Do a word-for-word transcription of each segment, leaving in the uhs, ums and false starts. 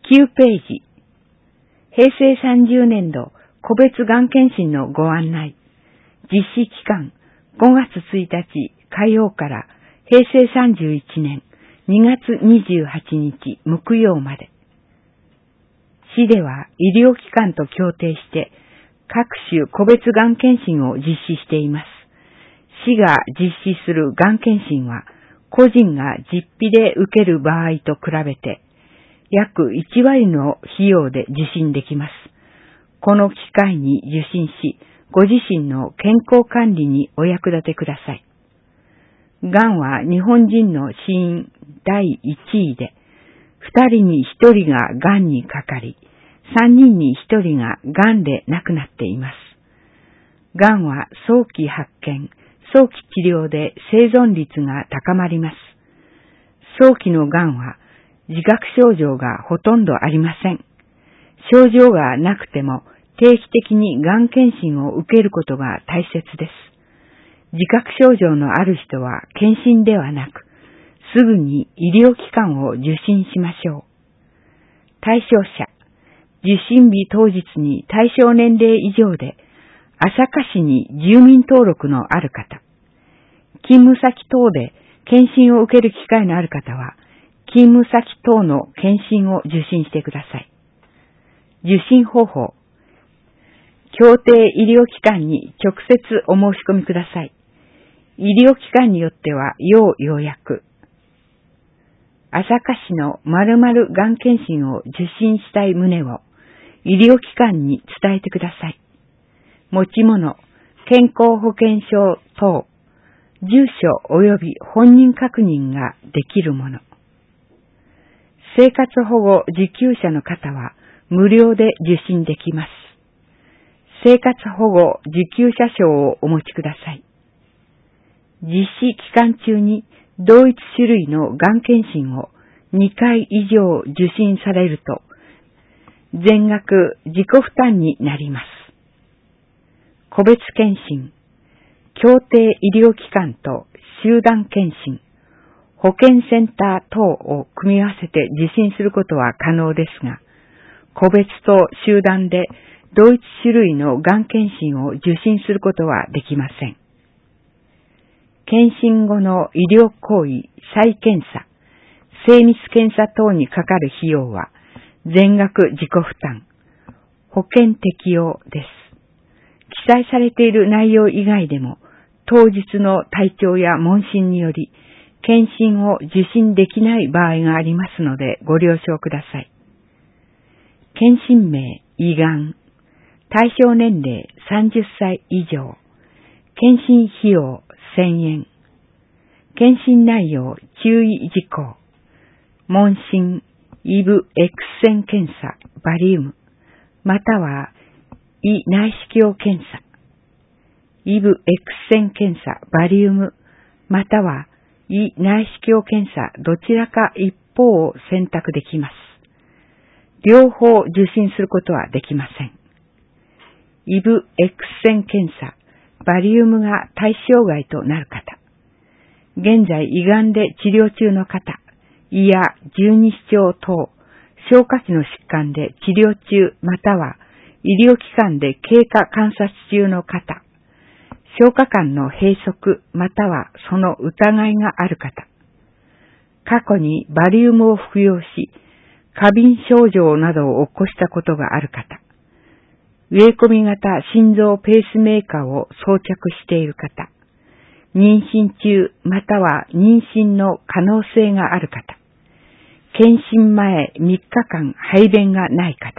きゅうページ、へいせいさんじゅうねんど個別がん検診のご案内。実施期間ごがつついたち火曜からへいせいさんじゅういちねんにがつにじゅうはちにち木曜まで。市では医療機関と協定して各種個別がん検診を実施しています。市が実施するがん検診は個人が実費で受ける場合と比べて約いちわりの費用で受診できます。この機会に受診し、ご自身の健康管理にお役立てください。がんは日本人の死因だいいちいで、ふたりにひとりががんにかかり、さんにんにひとりががんで亡くなっています。がんは早期発見、早期治療で生存率が高まります。早期のがんは自覚症状がほとんどありません。症状がなくても定期的にがん検診を受けることが大切です。自覚症状のある人は検診ではなく、すぐに医療機関を受診しましょう。対象者、受診日当日に対象年齢以上で、朝霞市に住民登録のある方、勤務先等で検診を受ける機会のある方は、勤務先等の検診を受診してください。受診方法、協定医療機関に直接お申し込みください。医療機関によっては要予約。朝霞市の〇〇がん検診を受診したい旨を医療機関に伝えてください。持ち物、健康保険証等、住所及び本人確認ができるもの。生活保護受給者の方は無料で受診できます。生活保護受給者証をお持ちください。実施期間中に同一種類のがん検診をにかい以上受診されると、全額自己負担になります。個別検診、協定医療機関と集団検診、保健センター等を組み合わせて受診することは可能ですが、個別と集団で同一種類のがん検診を受診することはできません。検診後の医療行為、再検査、精密検査等にかかる費用は全額自己負担、保険適用です。記載されている内容以外でも、当日の体調や問診により、検診を受診できない場合がありますのでご了承ください。検診名、胃がん、対象年齢さんじゅっさい以上、検診費用せんえん、検診内容注意事項、問診、胃部 X 線検査、バリウム、または胃内視鏡検査、胃部 X 線検査、バリウム、または胃内視鏡検査、どちらか一方を選択できます。両方受診することはできません。胃部 X 線検査、バリウムが対象外となる方、現在胃がんで治療中の方、胃や十二指腸等、消化器の疾患で治療中または医療機関で経過観察中の方、消化管の閉塞またはその疑いがある方、過去にバリウムを服用し、過敏症状などを起こしたことがある方、植え込み型心臓ペースメーカーを装着している方、妊娠中または妊娠の可能性がある方、検診前みっかかん排便がない方、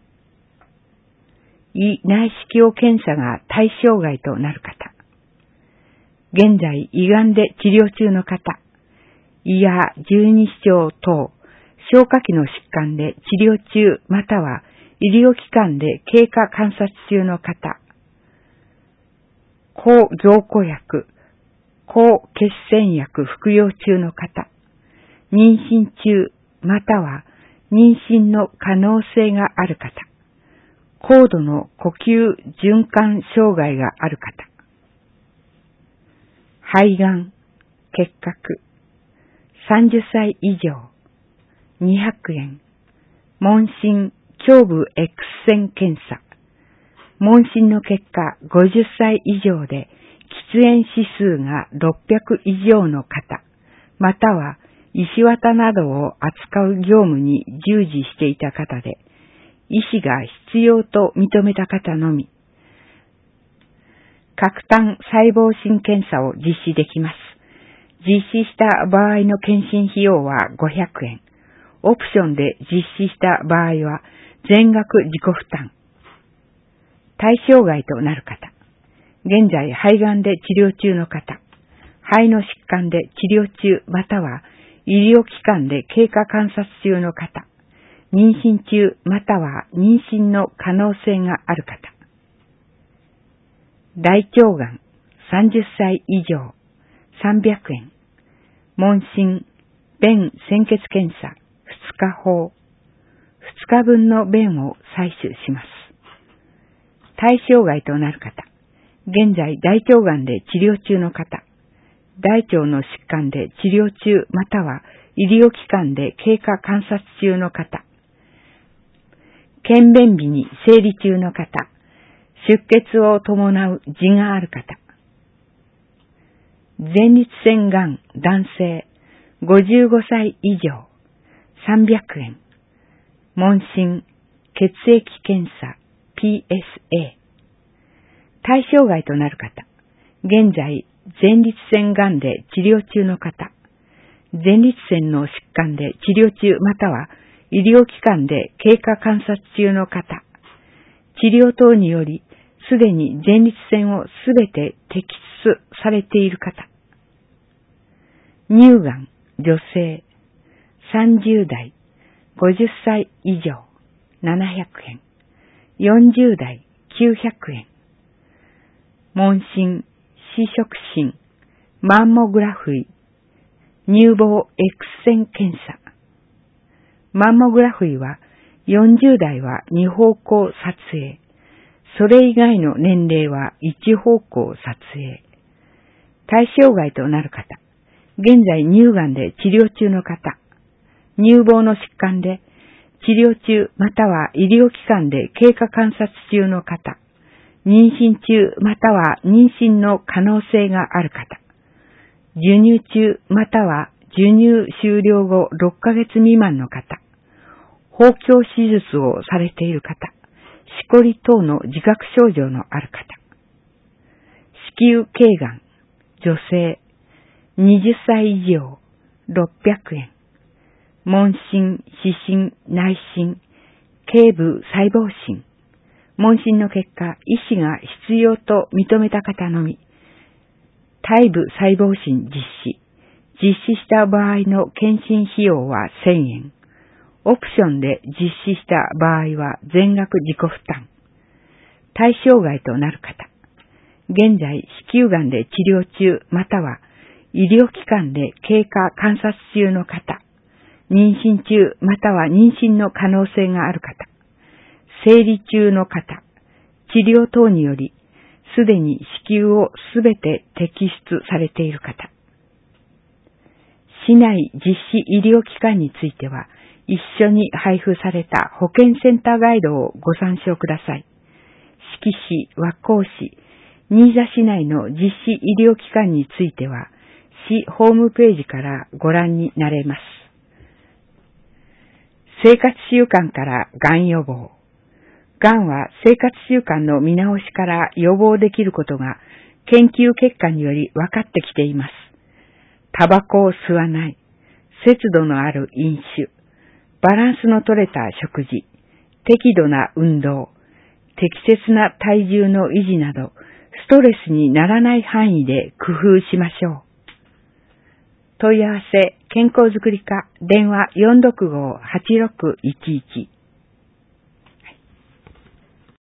胃内視鏡検査が対象外となる方、現在胃がんで治療中の方、胃や十二指腸等、消化器の疾患で治療中または医療機関で経過観察中の方、抗凝固薬、抗血栓薬服用中の方、妊娠中または妊娠の可能性がある方、高度の呼吸循環障害がある方、肺がん、結核、さんじゅっさい以上、にひゃくえん、 問診胸部 X 線検査。問診の結果、ごじゅっさい以上で喫煙指数がろっぴゃく以上の方、または石綿などを扱う業務に従事していた方で、医師が必要と認めた方のみ、核単細胞診検査を実施できます。実施した場合の検診費用はごひゃくえん。オプションで実施した場合は全額自己負担。対象外となる方。現在肺がんで治療中の方。肺の疾患で治療中または医療機関で経過観察中の方。妊娠中または妊娠の可能性がある方。大腸がんさんじゅっさい以上さんびゃくえん。問診便潜血検査ふつか法。ふつかぶんの便を採取します。対象外となる方。現在大腸がんで治療中の方。大腸の疾患で治療中または医療機関で経過観察中の方。検便日に生理中の方。出血を伴う痔がある方。前立腺がん男性ごじゅうごさい以上さんびゃくえん。問診血液検査 ピーエスエー。対象外となる方。現在前立腺がんで治療中の方。前立腺の疾患で治療中または医療機関で経過観察中の方。治療等によりすでに前立腺をすべて摘出されている方。乳がん女性さんじゅうだいごじゅっさい以上ななひゃくえん。よんじゅうだいきゅうひゃくえん。問診視触診マンモグラフィー乳房 X 線検査。マンモグラフィーはよんじゅうだいはに方向撮影。それ以外の年齢はいち方向撮影。対象外となる方。現在乳がんで治療中の方。乳房の疾患で治療中または医療機関で経過観察中の方。妊娠中または妊娠の可能性がある方。授乳中または授乳終了後ろっかげつ未満の方。包協手術をされている方。しこり等の自覚症状のある方。子宮頸がん女性にじゅっさい以上ろっぴゃくえん。問診、視診、内診、頸部細胞診。問診の結果、医師が必要と認めた方のみ。体部細胞診実施。実施した場合の検診費用はせんえん。オプションで実施した場合は全額自己負担。対象外となる方。現在、子宮がんで治療中または医療機関で経過観察中の方。妊娠中または妊娠の可能性がある方。生理中の方。治療等によりすでに子宮をすべて摘出されている方。市内実施医療機関については、一緒に配布された保健センターガイドをご参照ください。志木市、和光市、新座市内の実施医療機関については、市ホームページからご覧になれます。生活習慣からがん予防。がんは生活習慣の見直しから予防できることが研究結果により分かってきています。タバコを吸わない、節度のある飲酒、バランスの取れた食事、適度な運動、適切な体重の維持など、ストレスにならない範囲で工夫しましょう。問い合わせ健康づくり課電話 よんろくご はちろくいちいち